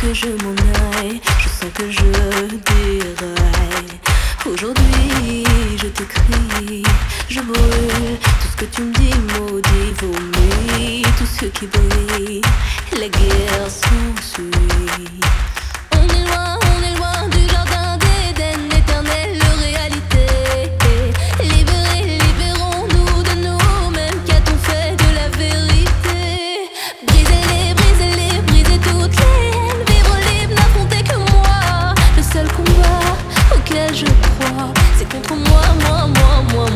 que je m'en aille, je sens que je déraille. Aujourd'hui je t'écris, je brûle tout ce que tu me dis maudit, vomis tout ce qui brille, la guerre s'ensuit. On est loin du jardin d'Éden, éternelle réalité. Libérés, libérons-nous de nous-mêmes, qu'a-t-on fait de la vérité? Brisez-les, brisez toutes les haines, vivre libre, n'affronter que moi. Le seul combat auquel je crois, c'est contre moi, moi.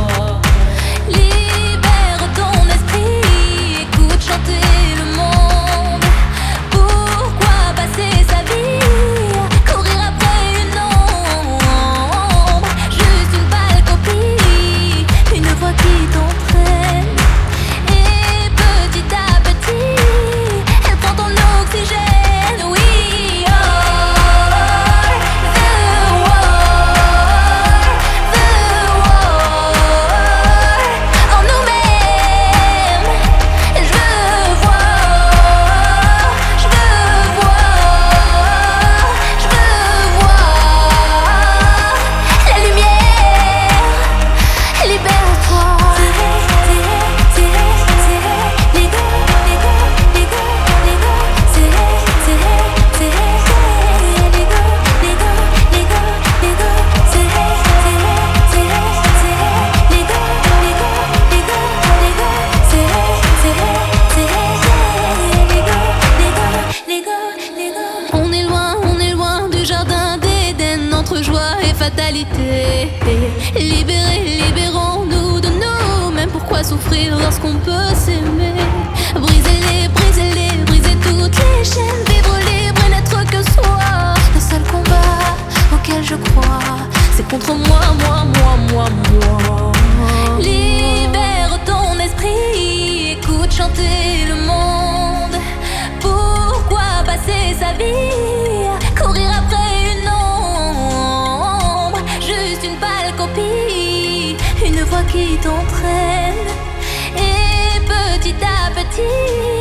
Libère ton esprit, écoute chanter le monde. Pourquoi passer sa vie, courir après une ombre? Juste une pâle copie, une voix qui t'entraîne. Et petit à petit, elle prend ton oxygène. We are the war en nous-mêmes. Je veux voir la lumière. Libère-toi. On est loin du jardin d'Éden, entre joie et fatalité. Libérés, libérons-nous de nous-mêmes. Pourquoi souffrir lorsqu'on peut s'aimer? Brisez-les, brisez toutes les chaînes. Vivre libre et n'être que soi. Le seul combat auquel je crois, c'est contre moi. Libère ton esprit, écoute chanter le monde. Pourquoi passer sa vie, courir après une ombre? Juste une pâle copie, une voix qui t'entraîne. Et petit à petit,